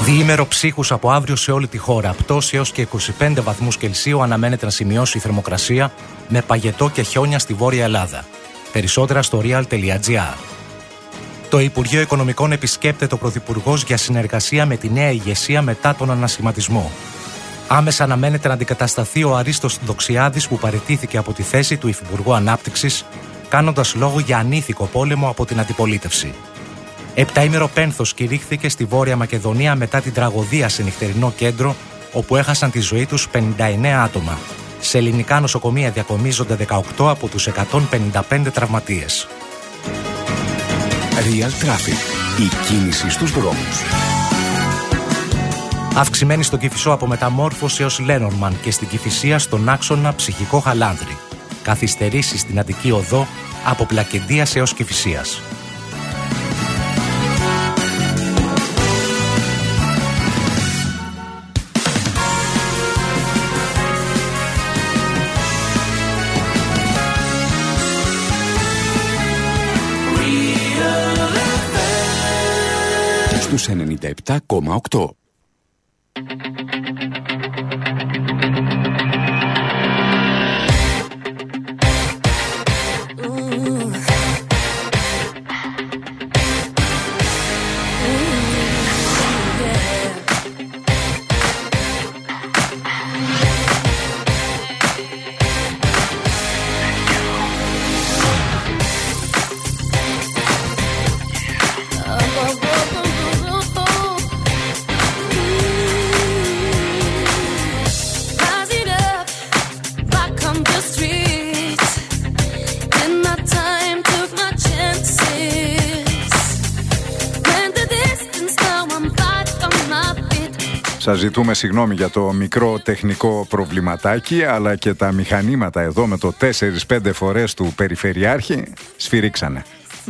Διήμερο ψύχους από αύριο σε όλη τη χώρα. Πτώση έως και 25 βαθμούς Κελσίου αναμένεται να σημειώσει η θερμοκρασία, με παγετό και χιόνια στη Βόρεια Ελλάδα. Περισσότερα στο real.gr. Το Υπουργείο Οικονομικών επισκέπτεται ο Πρωθυπουργός για συνεργασία με τη νέα ηγεσία μετά τον ανασχηματισμό. Άμεσα αναμένεται να αντικατασταθεί ο Αρίστος Δοξιάδης, που παραιτήθηκε από τη θέση του Υφυπουργού Ανάπτυξης, κάνοντας λόγο για ανήθικο πόλεμο από την αντιπολίτευση. Επταήμερο πένθος κηρύχθηκε στη Βόρεια Μακεδονία μετά την τραγωδία σε νυχτερινό κέντρο, όπου έχασαν τη ζωή τους 59 άτομα. Σε ελληνικά νοσοκομεία διακομίζονται 18 από τους 155 τραυματίες. Real Traffic. Η κίνηση στους δρόμους. Αυξημένη στον Κηφισό από Μεταμόρφωση έως Λένορμαν και στην Κηφισία στον άξονα Ψυχικό Χαλάνδρη. Καθυστερήσεις στην Αττική Οδό από Πλακεντίας έως Κηφισίας. Στους 97,8. Σας ζητούμε συγγνώμη για το μικρό τεχνικό προβληματάκι, αλλά και τα μηχανήματα εδώ με το 4-5 φορές του Περιφερειάρχη σφυρίξανε.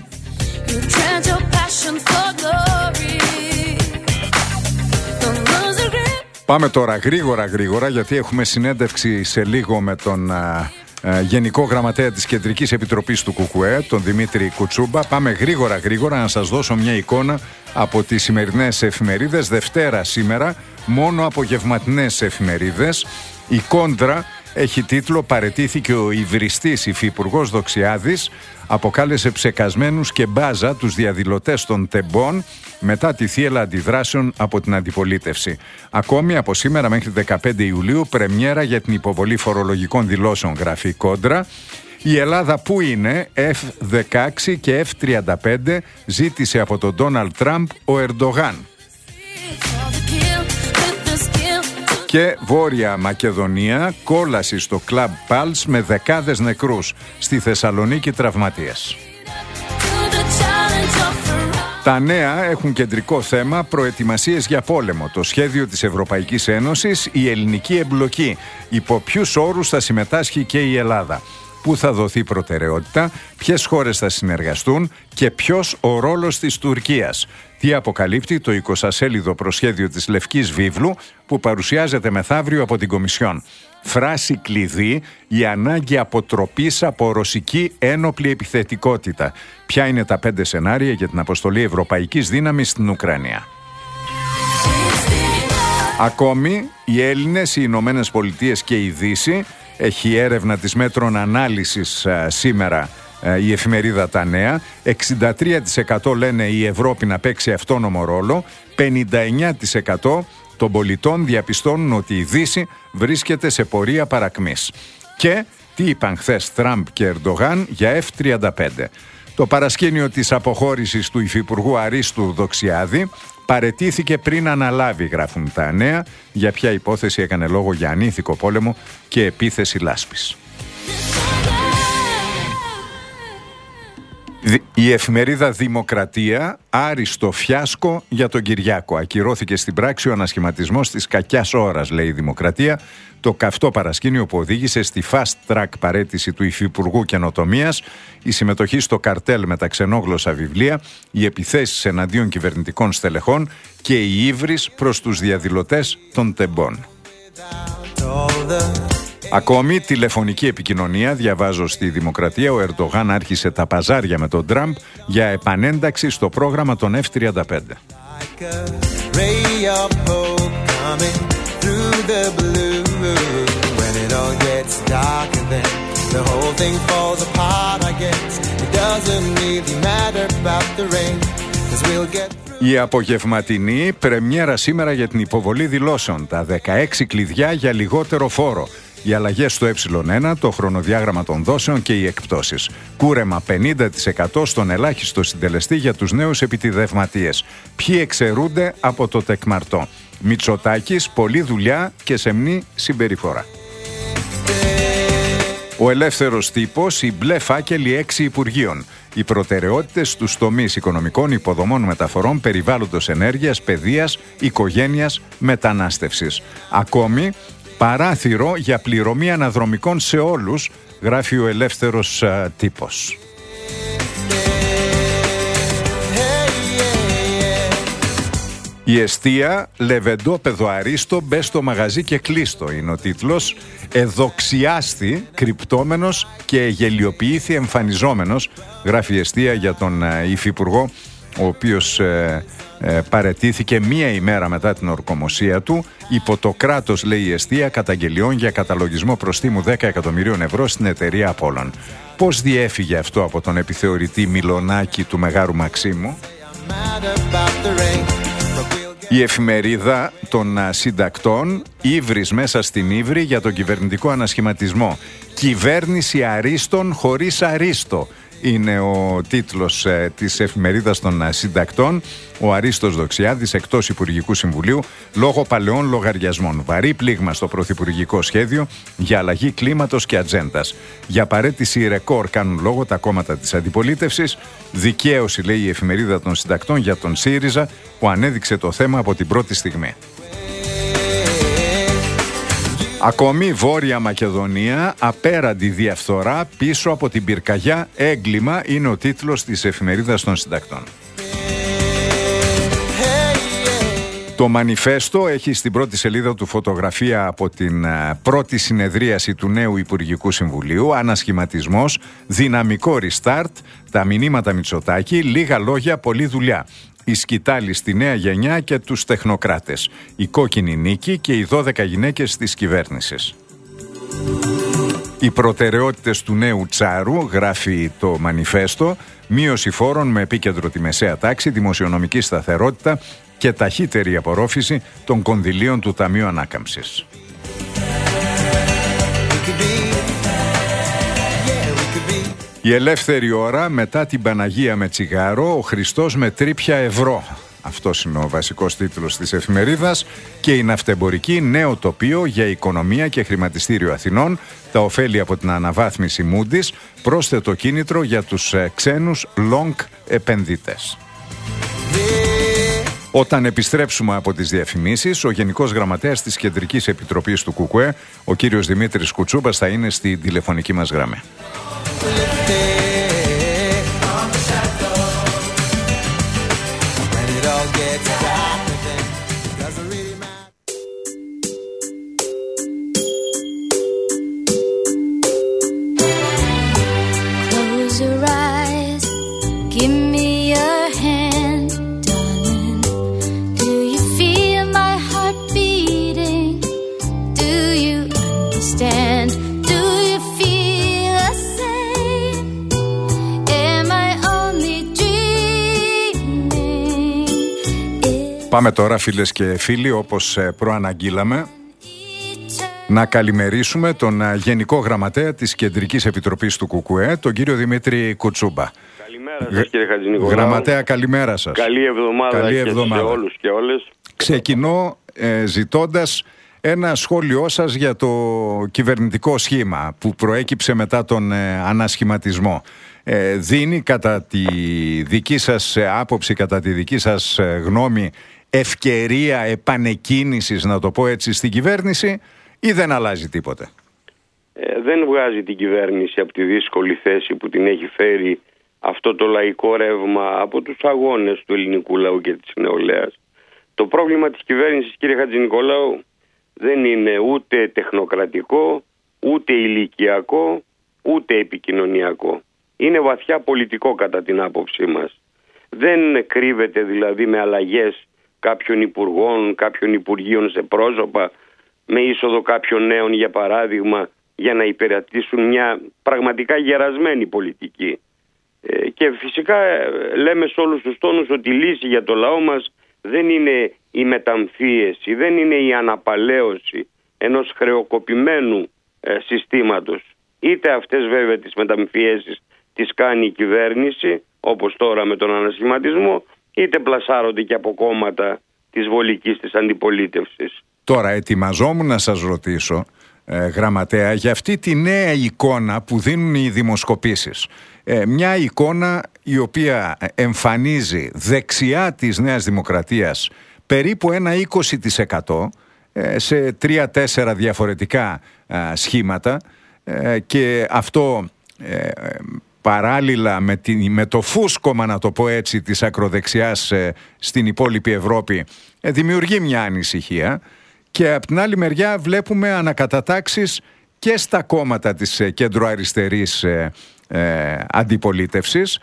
Πάμε τώρα γρήγορα γιατί έχουμε συνέντευξη σε λίγο με τον Γενικό Γραμματέα της Κεντρικής Επιτροπής του ΚΚΕ, τον Δημήτρη Κουτσούμπα. Πάμε γρήγορα να σας δώσω μια εικόνα από τις σημερινές εφημερίδες. Δευτέρα σήμερα, μόνο απογευματινές εφημερίδες. Η Κόντρα έχει τίτλο «Παραιτήθηκε ο υβριστής υφυπουργός Δοξιάδης, αποκάλεσε ψεκασμένους και μπάζα τους διαδηλωτές των τεμπών μετά τη θύελλα αντιδράσεων από την αντιπολίτευση». Ακόμη από σήμερα μέχρι 15 Ιουλίου πρεμιέρα για την υποβολή φορολογικών δηλώσεων, γράφει η Κόντρα. Η Ελλάδα που είναι, F-16 και F-35 ζήτησε από τον Ντόναλντ Τραμπ ο Ερντογάν. Και Βόρεια Μακεδονία, κόλαση στο κλαμπ Πάλς με δεκάδες νεκρούς. Στη Θεσσαλονίκη τραυματίες. Τα νέα έχουν κεντρικό θέμα προετοιμασίες για πόλεμο. Το σχέδιο της Ευρωπαϊκής Ένωσης, η ελληνική εμπλοκή. Υπό ποιους όρους θα συμμετάσχει και η Ελλάδα. Πού θα δοθεί προτεραιότητα, ποιες χώρες θα συνεργαστούν και ποιος ο ρόλος της Τουρκίας. Τι αποκαλύπτει το 20σέλιδο προσχέδιο της Λευκής Βίβλου που παρουσιάζεται μεθαύριο από την Κομισιόν. Φράση κλειδί: η ανάγκη αποτροπής από ρωσική ένοπλη επιθετικότητα. Ποια είναι τα 5 σενάρια για την αποστολή ευρωπαϊκής δύναμης στην Ουκρανία. Ακόμη, οι Έλληνες, οι Ηνωμένες Πολιτείες και η Δύση. Έχει έρευνα της Μέτρων Ανάλυσης σήμερα η εφημερίδα Τα Νέα. 63% λένε η Ευρώπη να παίξει αυτόνομο ρόλο. 59% των πολιτών διαπιστώνουν ότι η Δύση βρίσκεται σε πορεία παρακμής. Και τι είπαν χθες Τραμπ και Ερντογάν για F-35. Το παρασκήνιο της αποχώρησης του Υφυπουργού Αρίστου Δοξιάδη παραιτήθηκε πριν αναλάβει, γράφουν Τα Νέα. Για ποια υπόθεση έκανε λόγο για ανήθικο πόλεμο και επίθεση λάσπης. Η εφημερίδα Δημοκρατία, άριστο φιάσκο για τον Κυριάκο. Ακυρώθηκε στην πράξη ο ανασχηματισμός της κακιάς ώρας, λέει η Δημοκρατία. Το καυτό παρασκήνιο που οδήγησε στη fast track παραίτηση του Υφυπουργού Καινοτομίας, η συμμετοχή στο καρτέλ με τα ξενόγλωσσα βιβλία, οι επιθέσεις εναντίον κυβερνητικών στελεχών και η ύβρις προς τους διαδηλωτές των τεμπών. Ακόμη, τηλεφωνική επικοινωνία, διαβάζω στη Δημοκρατία, ο Ερντογάν άρχισε τα παζάρια με τον Τραμπ για επανένταξη στο πρόγραμμα των F-35. ray of hope coming through the blue. When it all gets darker then the whole thing falls apart, I guess. It doesn't really matter about the rain, 'cause we'll get through. Η απογευματινή πρεμιέρα σήμερα για την υποβολή δηλώσεων. Τα 16 κλειδιά για λιγότερο φόρο. Οι αλλαγές στο ε1, το χρονοδιάγραμμα των δόσεων και οι εκπτώσεις. Κούρεμα 50% στον ελάχιστο συντελεστή για τους νέους επιτιδευματίες. Ποιοι εξαιρούνται από το τεκμαρτό. Μητσοτάκης, πολλή δουλειά και σεμνή συμπεριφορά. Ο ελεύθερος τύπος, οι μπλε φάκελοι 6 υπουργείων. Οι προτεραιότητες στους τομείς οικονομικών, υποδομών, μεταφορών, περιβάλλοντος, ενέργειας, παιδείας, οικογένειας, μετανάστευσης. Ακόμη, παράθυρο για πληρωμή αναδρομικών σε όλους, γράφει ο ελεύθερος τύπος. Η εστία, λεβεντόπεδο αρίστο, μπε στο μαγαζί και κλείστο, είναι ο τίτλος. Εδοξιάστη, κρυπτόμενος και γελιοποιήθη εμφανιζόμενος, γράφει η εστία για τον υφυπουργό, ο οποίος παραιτήθηκε μία ημέρα μετά την ορκομοσία του. Υπό το κράτος, λέει η εστία, καταγγελιών για καταλογισμό προστίμου 10 εκατομμυρίων ευρώ στην εταιρεία Απόλλων. Πώς διέφυγε αυτό από τον επιθεωρητή Μιλονάκη του Μεγάρου Μαξίμου? Η εφημερίδα των συντακτών, Ύβρις μέσα στην Ύβρη για τον κυβερνητικό ανασχηματισμό. Κυβέρνηση αρίστων χωρίς αρίστο είναι ο τίτλος της εφημερίδας των συντακτών. Ο Αρίστος Δοξιάδης εκτός Υπουργικού Συμβουλίου λόγω παλαιών λογαριασμών. Βαρύ πλήγμα στο πρωθυπουργικό σχέδιο για αλλαγή κλίματος και ατζέντας. Για παραίτηση ρεκόρ κάνουν λόγο τα κόμματα της αντιπολίτευσης. Δικαίωση, λέει η εφημερίδα των συντακτών, για τον ΣΥΡΙΖΑ που ανέδειξε το θέμα από την πρώτη στιγμή. Ακόμη, Βόρεια Μακεδονία, απέραντη διαφθορά πίσω από την πυρκαγιά, έγκλημα, είναι ο τίτλος της εφημερίδας των συντακτών. Το Μανιφέστο έχει στην πρώτη σελίδα του φωτογραφία από την πρώτη συνεδρίαση του νέου Υπουργικού Συμβουλίου. Ανασχηματισμός, δυναμικό restart, τα μηνύματα Μητσοτάκη, λίγα λόγια, πολλή δουλειά. Η σκητάλη στη νέα γενιά και τους τεχνοκράτες. Η κόκκινη νίκη και οι 12 γυναίκες της κυβέρνησης. Οι προτεραιότητες του νέου Τσάρου, γράφει το Μανιφέστο, μείωση φόρων με επίκεντρο τη μεσαία τάξη, δημοσιονομική σταθερότητα και ταχύτερη απορρόφηση των κονδυλίων του Ταμείου Ανάκαμψης. Η ελεύθερη ώρα, μετά την Παναγία με τσιγάρο, ο Χριστός με τρίπια ευρώ. Αυτός είναι ο βασικός τίτλος της εφημερίδας. Και η ναυτεμπορική, νέο τοπίο για οικονομία και χρηματιστήριο Αθηνών, τα ωφέλη από την αναβάθμιση Moody's, πρόσθετο κίνητρο για τους ξένους long επενδυτές. Όταν επιστρέψουμε από τις διαφημίσεις, ο Γενικός Γραμματέας της Κεντρικής Επιτροπής του ΚΚΕ, ο κύριος Δημήτρης Κουτσούμπας, θα είναι στη τηλεφωνική μας γραμμή. Πάμε τώρα, φίλες και φίλοι, όπως προαναγγείλαμε, να καλημερίσουμε τον Γενικό Γραμματέα της Κεντρικής Επιτροπής του ΚΚΕ, τον κύριο Δημήτρη Κουτσούμπα. Καλημέρα σας, κύριε Χατζηνικολάου. Γραμματέα, καλημέρα σας. Καλή εβδομάδα σε όλους και όλες. Ξεκινώ ζητώντας ένα σχόλιο σας για το κυβερνητικό σχήμα που προέκυψε μετά τον ανασχηματισμό. Δίνει κατά τη δική σας άποψη, κατά τη δική σας γνώμη, ευκαιρία επανεκκίνησης, να το πω έτσι, στην κυβέρνηση, ή δεν αλλάζει τίποτε? Δεν βγάζει την κυβέρνηση από τη δύσκολη θέση που την έχει φέρει αυτό το λαϊκό ρεύμα από τους αγώνες του ελληνικού λαού και της νεολαίας. Το πρόβλημα της κυβέρνησης, κύριε Χατζηνικολάου, δεν είναι ούτε τεχνοκρατικό, ούτε ηλικιακό, ούτε επικοινωνιακό. Είναι βαθιά πολιτικό κατά την άποψή μας. Δεν κρύβεται δηλαδή με αλλαγές κάποιων υπουργών, κάποιων υπουργείων σε πρόσωπα, με είσοδο κάποιων νέων για παράδειγμα, για να υπηρετήσουν μια πραγματικά γερασμένη πολιτική. Και φυσικά λέμε σε όλους τους τόνους ότι η λύση για το λαό μας δεν είναι η μεταμφίεση, δεν είναι η αναπαλαίωση ενός χρεοκοπημένου συστήματος. Είτε αυτές βέβαια τις μεταμφιέσεις τις κάνει η κυβέρνηση, όπως τώρα με τον ανασχηματισμό, είτε πλασάρονται και από κόμματα της βολικής της αντιπολίτευσης. Τώρα ετοιμαζόμουν να σας ρωτήσω, γραμματέα, για αυτή τη νέα εικόνα που δίνουν οι δημοσκοπήσεις. Μια εικόνα η οποία εμφανίζει δεξιά της Νέας Δημοκρατίας περίπου ένα 20% σε 3-4 διαφορετικά σχήματα, και αυτό παράλληλα με το φούσκωμα, να το πω έτσι, της ακροδεξιάς στην υπόλοιπη Ευρώπη, δημιουργεί μια ανησυχία. Και από την άλλη μεριά βλέπουμε ανακατατάξεις και στα κόμματα της κέντρο-αριστερής αντιπολίτευσης.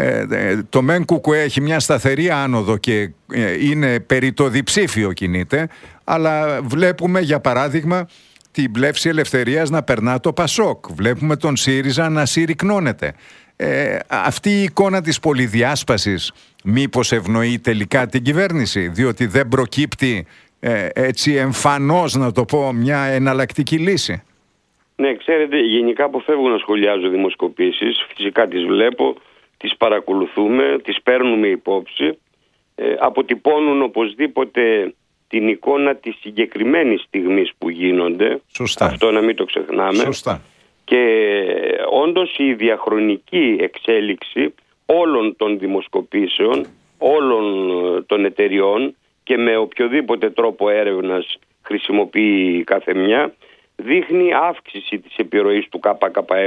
Το ΜΕΝ ΚΚΕ έχει μια σταθερή άνοδο και είναι περί το διψήφιο κινείται, αλλά βλέπουμε για παράδειγμα την πλεύση ελευθερίας να περνά το ΠΑΣΟΚ. Βλέπουμε τον ΣΥΡΙΖΑ να συρρυκνώνεται. Αυτή η εικόνα της πολυδιάσπασης μήπως ευνοεί τελικά την κυβέρνηση, διότι δεν προκύπτει έτσι εμφανώς, να το πω, μια εναλλακτική λύση? Ναι, ξέρετε, γενικά αποφεύγω να σχολιάζω δημοσκοπήσεις. Φυσικά τις βλέπω, τις παρακολουθούμε, τις παίρνουμε υπόψη. Αποτυπώνουν οπωσδήποτε την εικόνα της συγκεκριμένης στιγμής που γίνονται. Σωστά. Αυτό να μην το ξεχνάμε. Σωστά. Και όντως η διαχρονική εξέλιξη όλων των δημοσκοπήσεων, όλων των εταιριών και με οποιοδήποτε τρόπο έρευνας χρησιμοποιεί κάθε μια, δείχνει αύξηση της επιρροής του ΚΚΕ,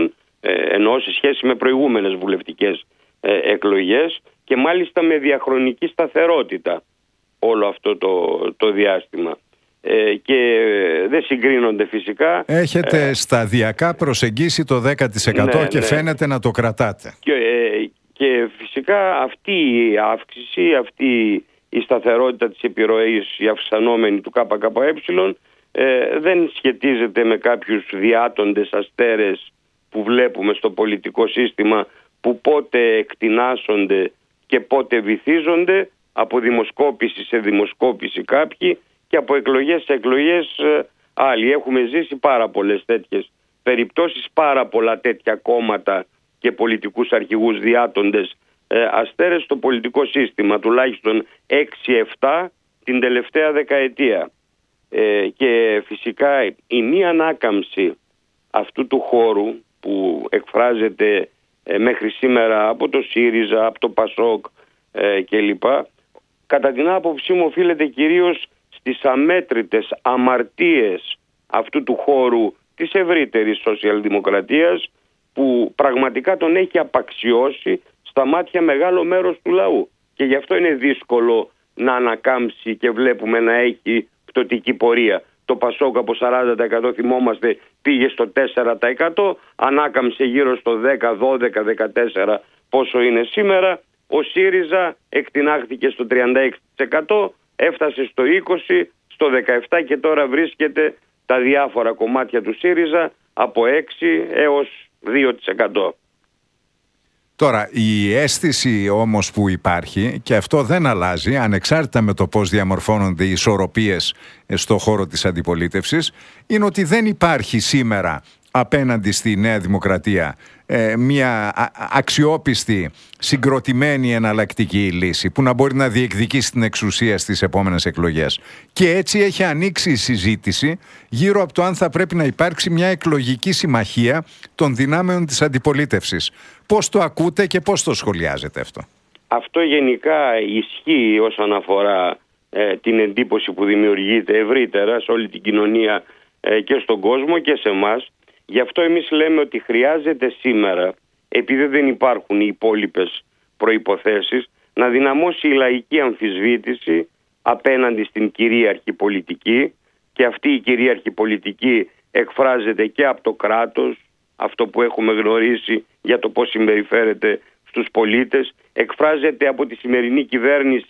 ενώ σε σχέση με προηγούμενες βουλευτικές εκλογές, και μάλιστα με διαχρονική σταθερότητα όλο αυτό το διάστημα. Και δεν συγκρίνονται φυσικά. Έχετε σταδιακά προσεγγίσει το 10% ναι, και φαίνεται να το κρατάτε. Και φυσικά αυτή η αύξηση, αυτή η σταθερότητα της επιρροής, η αυξανόμενη του ΚΚΕ, δεν σχετίζεται με κάποιους διάτοντες αστέρες που βλέπουμε στο πολιτικό σύστημα, που πότε εκτινάσσονται και πότε βυθίζονται από δημοσκόπηση σε δημοσκόπηση κάποιοι και από εκλογές σε εκλογές άλλοι. Έχουμε ζήσει πάρα πολλές τέτοιες περιπτώσεις, πάρα πολλά τέτοια κόμματα και πολιτικούς αρχηγούς διάτοντες αστέρες στο πολιτικό σύστημα, τουλάχιστον 6-7 την τελευταία δεκαετία. Και φυσικά η μη ανάκαμψη αυτού του χώρου που εκφράζεται μέχρι σήμερα από το ΣΥΡΙΖΑ, από το ΠΑΣΟΚ κλπ, κατά την άποψή μου οφείλεται κυρίως στις αμέτρητες αμαρτίες αυτού του χώρου της ευρύτερης σοσιαλδημοκρατίας, που πραγματικά τον έχει απαξιώσει στα μάτια μεγάλο μέρος του λαού. Και γι' αυτό είναι δύσκολο να ανακάμψει και βλέπουμε να έχει πτωτική πορεία. Το ΠΑΣΟΚ από 40% θυμόμαστε πήγε στο 4%, ανάκαμψε γύρω στο 10, 12, 14 πόσο είναι σήμερα. Ο ΣΥΡΙΖΑ εκτινάχθηκε στο 36%, έφτασε στο 20%, στο 17% και τώρα βρίσκεται τα διάφορα κομμάτια του ΣΥΡΙΖΑ από 6 έως 2%. Τώρα, η αίσθηση όμως που υπάρχει, και αυτό δεν αλλάζει ανεξάρτητα με το πώς διαμορφώνονται οι ισορροπίες στο χώρο της αντιπολίτευσης, είναι ότι δεν υπάρχει σήμερα απέναντι στη Νέα Δημοκρατία μια αξιόπιστη, συγκροτημένη εναλλακτική λύση που να μπορεί να διεκδικήσει την εξουσία στις επόμενες εκλογές. Και έτσι έχει ανοίξει η συζήτηση γύρω από το αν θα πρέπει να υπάρξει μια εκλογική συμμαχία των δυνάμεων της αντιπολίτευσης. Πώς το ακούτε και πώς το σχολιάζετε αυτό? Αυτό γενικά ισχύει όσον αφορά την εντύπωση που δημιουργείται ευρύτερα σε όλη την κοινωνία και στον κόσμο και σε εμάς. Γι' αυτό εμείς λέμε ότι χρειάζεται σήμερα, επειδή δεν υπάρχουν οι υπόλοιπες προϋποθέσεις, να δυναμώσει η λαϊκή αμφισβήτηση απέναντι στην κυρίαρχη πολιτική, και αυτή η κυρίαρχη πολιτική εκφράζεται και από το κράτος, αυτό που έχουμε γνωρίσει για το πώς συμπεριφέρεται στους πολίτες, εκφράζεται από τη σημερινή κυβέρνηση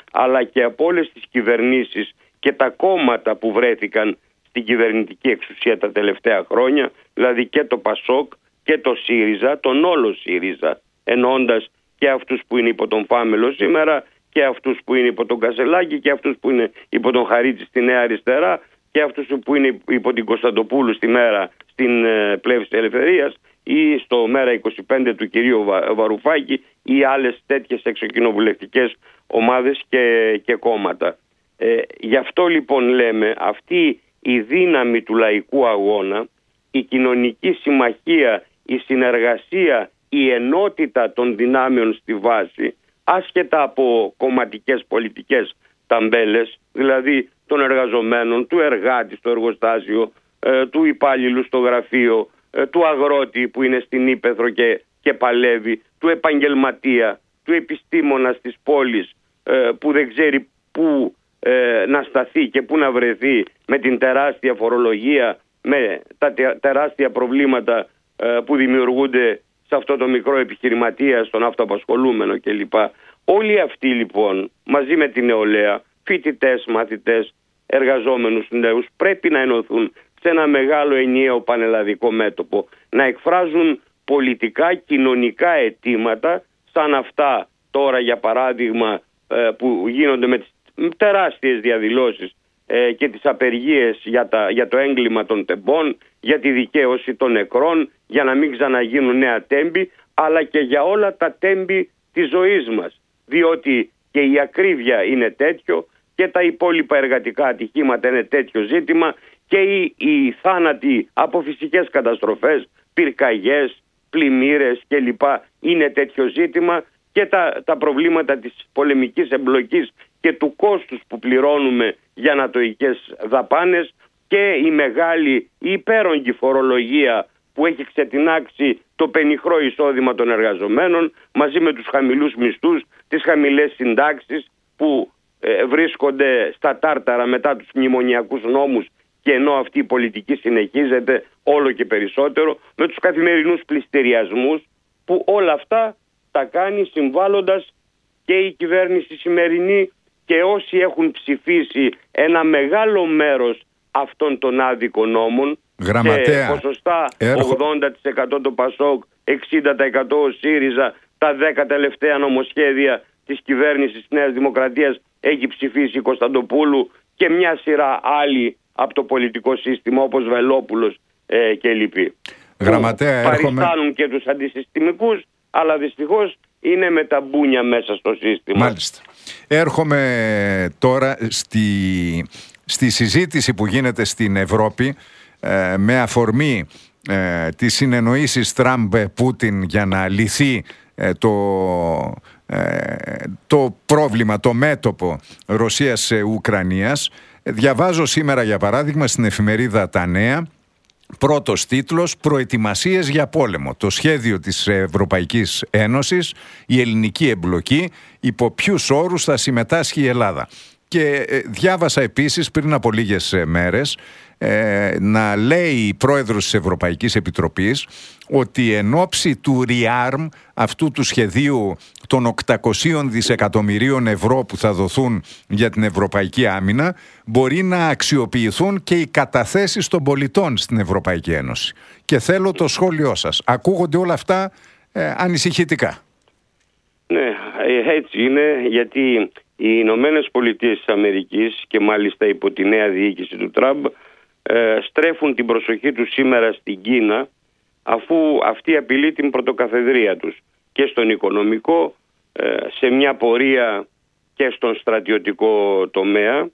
αλλά και από όλες τις κυβερνήσεις και τα κόμματα που βρέθηκαν στην κυβερνητική εξουσία τα τελευταία χρόνια, δηλαδή και το ΠΑΣΟΚ και το ΣΥΡΙΖΑ, τον όλο ΣΥΡΙΖΑ, εννοώντας και αυτούς που είναι υπό τον Φάμελο σήμερα και αυτούς που είναι υπό τον Κασελάκη και αυτούς που είναι υπό τον Χαρίτση στη Νέα Αριστερά και αυτούς που είναι υπό την Κωνσταντοπούλου στην Πλεύση της Ελευθερίας ή στο Μέρα 25 του κυρίου Βαρουφάκη ή άλλες τέτοιες εξοκοινοβουλευτικές ομάδες και κόμματα. Γι' αυτό λοιπόν λέμε, αυτή η δύναμη του λαϊκού αγώνα, η κοινωνική συμμαχία, η συνεργασία, η ενότητα των δυνάμεων στη βάση, άσχετα από κομματικές πολιτικές ταμπέλες, δηλαδή των εργαζομένων, του εργάτη στο εργοστάσιο, του υπάλληλου στο γραφείο, του αγρότη που είναι στην ύπαιθρο και παλεύει, του επαγγελματία, του επιστήμονα στις πόλεις που δεν ξέρει πού να σταθεί και πού να βρεθεί με την τεράστια φορολογία, με τα τεράστια προβλήματα που δημιουργούνται σε αυτό το μικρό επιχειρηματία, στον αυτοαπασχολούμενο κλπ. Όλοι αυτοί λοιπόν μαζί με την νεολαία, φοιτητές, μαθητές, εργαζόμενους νέους, πρέπει να ενωθούν σε ένα μεγάλο ενιαίο πανελλαδικό μέτωπο, να εκφράζουν πολιτικά, κοινωνικά αιτήματα σαν αυτά τώρα για παράδειγμα που γίνονται με τις τεράστιες διαδηλώσεις και τις απεργίες για το έγκλημα των τεμπών, για τη δικαίωση των νεκρών, για να μην ξαναγίνουν νέα τέμπη, αλλά και για όλα τα τέμπη της ζωής μας. Διότι και η ακρίβεια είναι τέτοιο και τα υπόλοιπα εργατικά ατυχήματα είναι τέτοιο ζήτημα και οι θάνατοι από φυσικές καταστροφές, πυρκαγιές, πλημμύρες κλπ. Είναι τέτοιο ζήτημα και τα προβλήματα της πολεμικής εμπλοκής και του κόστους που πληρώνουμε για ανατοικές δαπάνες και η μεγάλη υπέρογγη φορολογία που έχει ξετινάξει το πενιχρό εισόδημα των εργαζομένων μαζί με τους χαμηλούς μισθούς, τις χαμηλές συντάξεις που βρίσκονται στα τάρταρα μετά τους μνημονιακούς νόμους και ενώ αυτή η πολιτική συνεχίζεται όλο και περισσότερο με τους καθημερινούς πληστηριασμούς που όλα αυτά τα κάνει συμβάλλοντας και η κυβέρνηση σημερινή και όσοι έχουν ψηφίσει ένα μεγάλο μέρος αυτών των άδικων νόμων, Γραμματέα, σε ποσοστά 80% το ΠΑΣΟΚ, 60% ο ΣΥΡΙΖΑ, τα 10 τελευταία νομοσχέδια της κυβέρνησης Νέας Δημοκρατίας έχει ψηφίσει η Κωνσταντοπούλου και μια σειρά άλλοι από το πολιτικό σύστημα όπως Βελόπουλος και λοιποί. Γραμματέα, παριστάνουν και τους αντισυστημικούς, αλλά δυστυχώς είναι με τα μπούνια μέσα στο σύστημα. Μάλιστα. Έρχομαι τώρα στη συζήτηση που γίνεται στην Ευρώπη με αφορμή τις συνεννοήσεις Τραμπ-Πούτιν για να λυθεί το πρόβλημα, το μέτωπο Ρωσίας-Ουκρανίας. Διαβάζω σήμερα για παράδειγμα στην εφημερίδα Τα Νέα, πρώτος τίτλος «Προετοιμασίες για πόλεμο. Το σχέδιο της Ευρωπαϊκής Ένωσης, η ελληνική εμπλοκή, υπό ποιους όρους θα συμμετάσχει η Ελλάδα». Και διάβασα επίσης πριν από λίγες μέρες να λέει η πρόεδρος της Ευρωπαϊκής Επιτροπής ότι εν ώψη του REARM, αυτού του σχεδίου των 800 δισεκατομμυρίων ευρώ που θα δοθούν για την Ευρωπαϊκή Άμυνα, μπορεί να αξιοποιηθούν και οι καταθέσεις των πολιτών στην Ευρωπαϊκή Ένωση. Και θέλω το σχόλιο σας. Ακούγονται όλα αυτά ανησυχητικά. Ναι, έτσι είναι, γιατί οι Ηνωμένες Πολιτείες της Αμερικής και μάλιστα υπό τη νέα διοίκηση του Τραμπ στρέφουν την προσοχή τους σήμερα στην Κίνα, αφού αυτή απειλεί την πρωτοκαθεδρία τους και στον οικονομικό, σε μια πορεία και στον στρατιωτικό τομέα.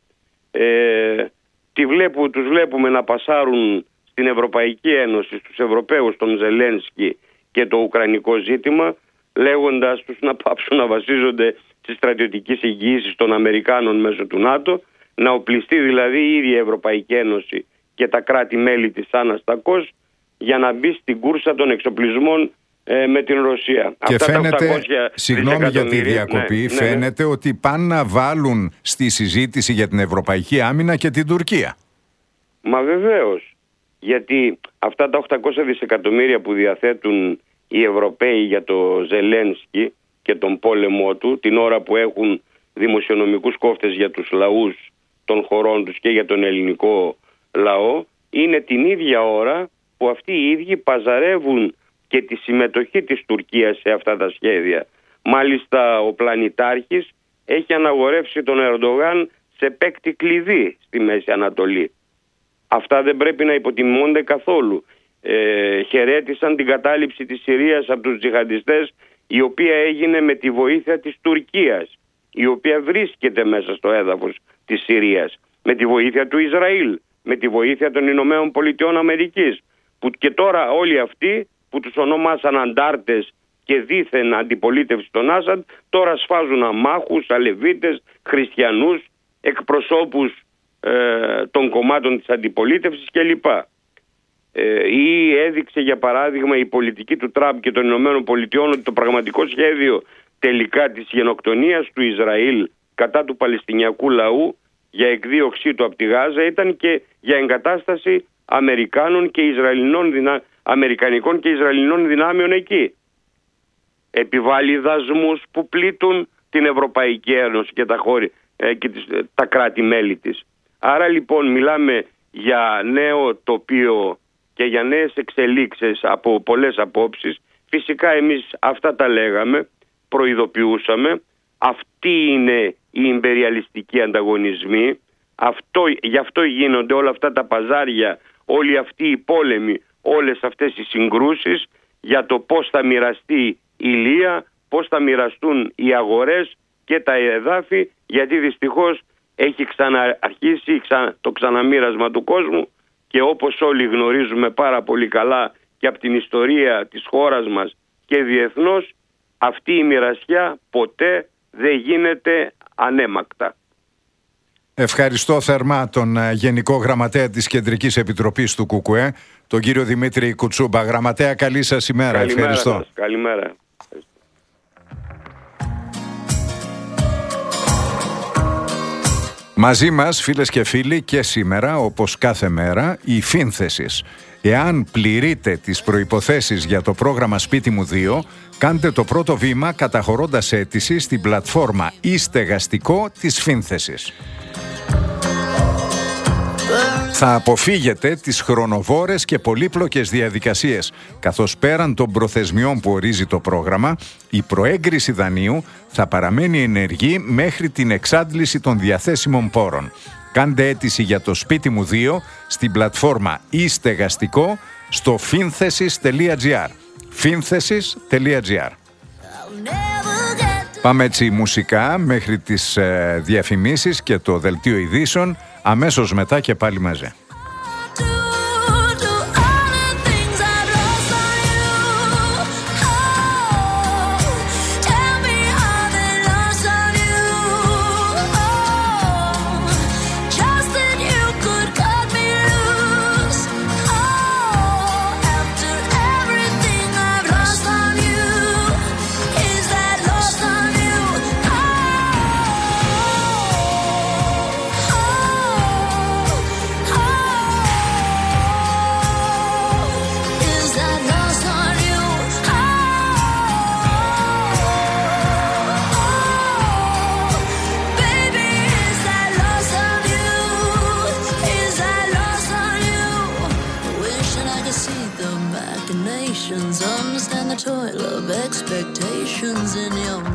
Τους βλέπουμε να πασάρουν στην Ευρωπαϊκή Ένωση, στους Ευρωπαίους, τον Ζελένσκι και το ουκρανικό ζήτημα, λέγοντας τους να πάψουν να βασίζονται στις στρατιωτικές εγγυήσεις των Αμερικάνων μέσω του ΝΑΤΟ, να οπλιστεί δηλαδή η ίδια η Ευρωπαϊκή Ένωση και τα κράτη-μέλη της αναστακώς για να μπει στην κούρσα των εξοπλισμών με την Ρωσία. Και αυτά φαίνεται, συγγνώμη για τη διακοπή, φαίνεται ότι πάνε να βάλουν στη συζήτηση για την Ευρωπαϊκή Άμυνα και την Τουρκία. Μα βεβαίως, γιατί αυτά τα 800 δισεκατομμύρια που διαθέτουν οι Ευρωπαίοι για το Ζελένσκι και τον πόλεμό του, την ώρα που έχουν δημοσιονομικούς κόφτες για τους λαούς των χωρών τους και για τον ελληνικό λαό, είναι την ίδια ώρα που αυτοί οι ίδιοι παζαρεύουν και τη συμμετοχή της Τουρκίας σε αυτά τα σχέδια. Μάλιστα ο πλανητάρχης έχει αναγορεύσει τον Ερντογάν σε παίκτη κλειδί στη Μέση Ανατολή. Αυτά δεν πρέπει να υποτιμώνται καθόλου. Χαιρέτησαν την κατάληψη της Συρίας από τους τζιχαντιστές, η οποία έγινε με τη βοήθεια της Τουρκίας, η οποία βρίσκεται μέσα στο έδαφος της Συρίας, με τη βοήθεια του Ισραήλ, με τη βοήθεια των Ηνωμένων Πολιτειών Αμερικής, που και τώρα όλοι αυτοί που τους ονομάσαν αντάρτες και δήθεν αντιπολίτευση των Άσαντ, τώρα σφάζουν αμάχους, αλεβίτες, χριστιανούς, εκπροσώπους των κομμάτων της αντιπολίτευσης κλπ. Ή έδειξε για παράδειγμα η πολιτική του Τραμπ και των Ηνωμένων Πολιτειών ότι το πραγματικό σχέδιο τελικά της γενοκτονίας του Ισραήλ κατά του Παλαιστινιακού λαού για εκδίωξή του από τη Γάζα ήταν και για εγκατάσταση αμερικανικών και Ισραηλινών δυνάμεων εκεί. Επιβάλλει δασμούς που πλήττουν την Ευρωπαϊκή Ένωση και τα κράτη-μέλη της. Άρα λοιπόν μιλάμε για νέο τοπίο και για νέες εξελίξεις από πολλές απόψεις. Φυσικά εμείς αυτά τα λέγαμε, προειδοποιούσαμε. Αυτοί είναι οι ιμπεριαλιστικοί ανταγωνισμοί. Γι' αυτό γίνονται όλα αυτά τα παζάρια, όλοι αυτοί οι πόλεμοι, όλες αυτές οι συγκρούσεις για το πώς θα μοιραστεί η ηλία, πώς θα μοιραστούν οι αγορές και τα εδάφη, γιατί δυστυχώς έχει ξαναρχίσει το ξαναμοίρασμα του κόσμου και όπως όλοι γνωρίζουμε πάρα πολύ καλά και από την ιστορία της χώρας μας και διεθνώς, αυτή η μοιρασιά ποτέ δεν γίνεται ανέμακτα. Ευχαριστώ θερμά τον Γενικό Γραμματέα της Κεντρικής Επιτροπής του ΚΚΕ, τον κύριο Δημήτρη Κουτσούμπα. Γραμματέα, καλή σας ημέρα. Ευχαριστώ. Σας. Καλημέρα. Μαζί μας, φίλες και φίλοι, και σήμερα, όπως κάθε μέρα, η Φύνθεσης. Εάν πληρείτε τις προϋποθέσεις για το πρόγραμμα Σπίτι μου 2, κάντε το πρώτο βήμα καταχωρώντας αίτηση στην πλατφόρμα e-στεγαστικό της Φύνθεσης. Θα αποφύγετε τις χρονοβόρες και πολύπλοκες διαδικασίες, καθώς πέραν των προθεσμιών που ορίζει το πρόγραμμα, η προέγκριση δανείου θα παραμένει ενεργή μέχρι την εξάντληση των διαθέσιμων πόρων. Κάντε αίτηση για το Σπίτι μου 2 στην πλατφόρμα e-στεγαστικό στο finthesis.gr. finthesis.gr. Πάμε έτσι μουσικά μέχρι τις διαφημίσεις και το δελτίο ειδήσεων. Αμέσως μετά και πάλι μαζί. Understand the toil of expectations in your